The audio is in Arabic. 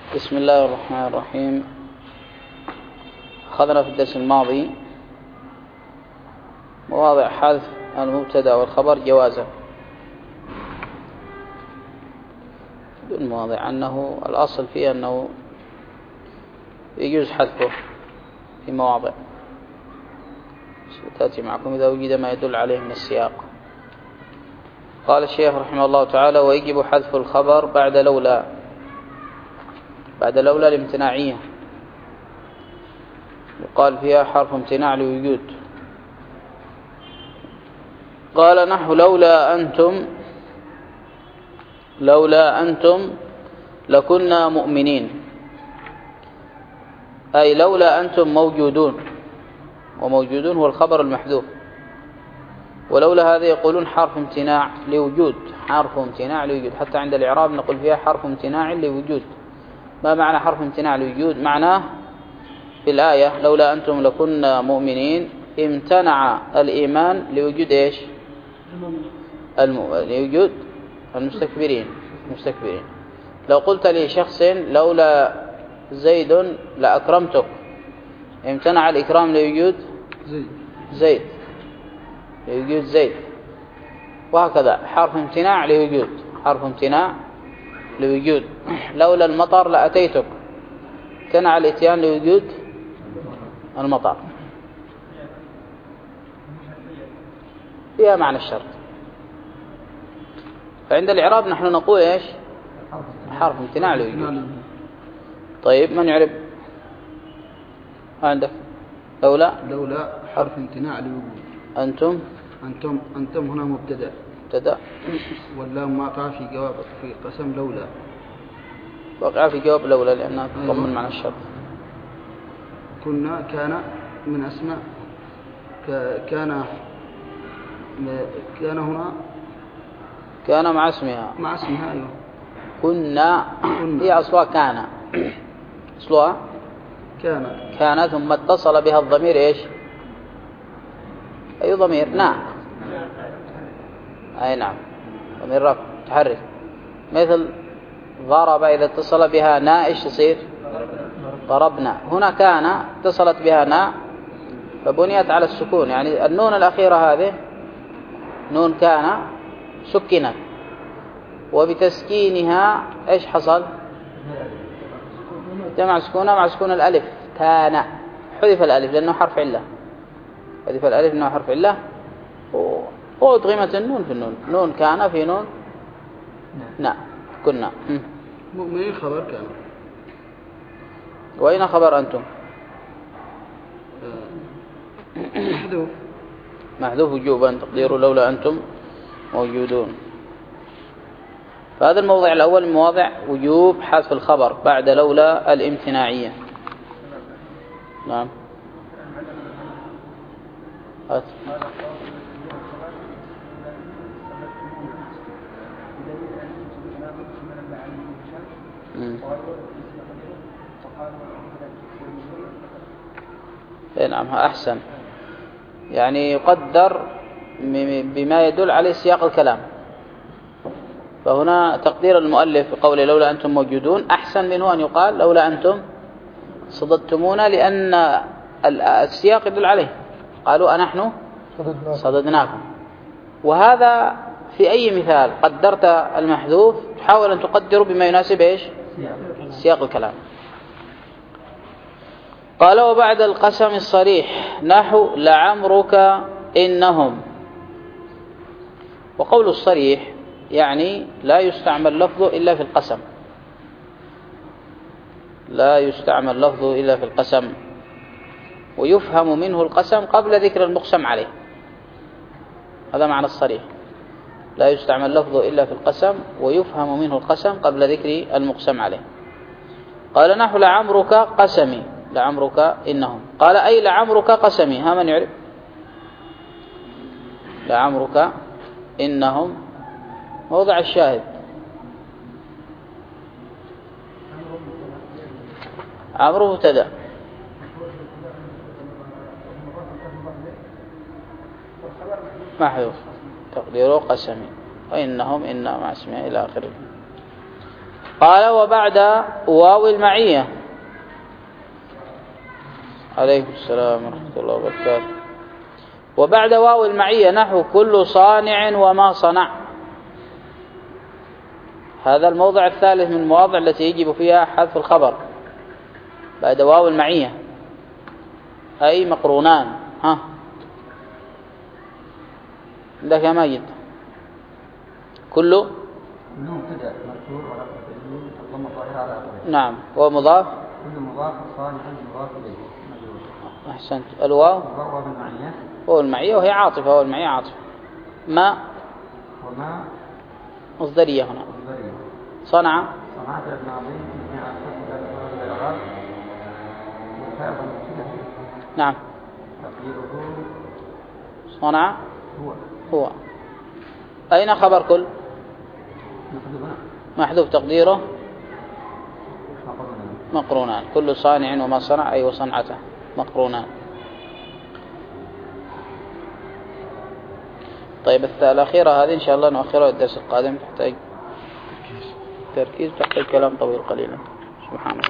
بسم الله الرحمن الرحيم. أخذنا في الدرس الماضي مواضع حذف المبتدأ والخبر جوازا، دون مواضع أنه الأصل فيه أنه يجوز حذفه في مواضع تأتي معكم إذا وجد ما يدل عليه من السياق. قال الشيخ رحمه الله تعالى: ويجب حذف الخبر بعد لولا الامتناعية، يقال فيها حرف امتناع لوجود. قال نحو لولا أنتم لكنا مؤمنين، أي لولا أنتم موجودون، وموجودون هو الخبر المحذوف، ولولا هذا يقولون حرف امتناع لوجود، حتى عند الإعراب نقول فيها حرف امتناع لوجود. ما معنى حرف امتناع لوجود؟ معناه في الآية لولا أنتم لكنا مؤمنين امتنع الإيمان لوجود إيش؟ لوجود المستكبرين. لو قلت لشخص لولا زيد لأكرمتك، امتنع الإكرام لوجود زيد، وهكذا حرف امتناع لوجود. لولا المطر لأتيتك، امتنع الاتيان لوجود المطر، فيها معنى الشرط. فعند الإعراب نحن نقول إيش؟ حرف امتناع لوجود. طيب من يعرب؟ عندك لولا حرف امتناع لوجود. أنتم هنا مبتدأ واللام واقع في جواب في قسم لولا، وقع في جواب لولا لأنها تضمن معنى الشرط. كان من أسماء كان هنا كان مع اسمها أيوه. كنا هي أصلها كان، أصلها كان ثم اتصل بها الضمير إيش؟ أي ضمير؟ أي نعم، ضمير رفع تحرك، مثل ضرب إذا اتصل بها نا إيش تصير؟ ضربنا. هنا كان اتصلت بها نا فبنيت على السكون، يعني النون الأخيرة هذه نون كان سكنت، وبتسكينها إيش حصل؟ جمع سكونها مع سكون الألف، كان حذف الألف لأنه حرف علة، وأدغمت النون في النون، نون كان في نون كنا. مؤمنين خبر كان. وأين خبر أنتم؟ محذوف وجوبا، تقديره لولا أنتم موجودون. فهذا الموضع الأول من مواضع وجوب حذف الخبر بعد لولا الامتناعية. نعم. نعم أحسن، يعني يقدر بما يدل عليه سياق الكلام. فهنا تقدير المؤلف بقوله لولا أنتم موجودون أحسن منه أن يقال لولا أنتم صددتمونا، لأن السياق يدل عليه، قالوا أنحن صددناكم. وهذا في أي مثال قدرت المحذوف تحاول أن تقدره بما يناسب إيش؟ سياق الكلام. قال وبعد القسم الصريح نحو لعمرك إنهم. وقول الصريح يعني لا يستعمل لفظه إلا في القسم، ويفهم منه القسم قبل ذكر المقسم عليه. هذا معنى الصريح، لا يستعمل لفظه إلا في القسم ويفهم منه القسم قبل ذكر المقسم عليه. قال نحو لعمرك قسمي، لعمرك إنهم، قال أي لعمرك قسمي. ها من يعرف؟ لعمرك إنهم موضع الشاهد. عمرو مبتدأ، محذوف، تقديره قسمي، وإنهم إن مع اسمها إلى آخره. قال وبعد واو المعية. عليكم السلام ورحمة الله وبركاته. وبعد واو المعية نحو كل صانع وما صنع. هذا الموضع الثالث من المواضع التي يجب فيها حذف الخبر بعد واو المعية، أي مقرونان. ها عندك يا ماجد؟ كله مبتدأ مرفوع ورفع تجويد الضمة الظاهرة على آخره. نعم. ومضاف كل مضاف صانع مضاف إليه. أحسنت. الواو واو المعية. واو المعية وهي عاطفة. واو المعية عاطفة. ما وما مصدرية هنا. مصدرية. صنع صنعت الماضي مع الفتح الإعراب والفاء والمبتدأ. نعم. تقديره صنع هو. أين خبر كل؟ محذوف. محذوف تقديره مقرونان. كل صانع وما صنع أي وصنعته مقرونان. طيب الأخيرة هذه إن شاء الله نؤخرها الدرس القادم، تحتاج تركيز، تحتاج كلام طويل قليلا. سبحان الله.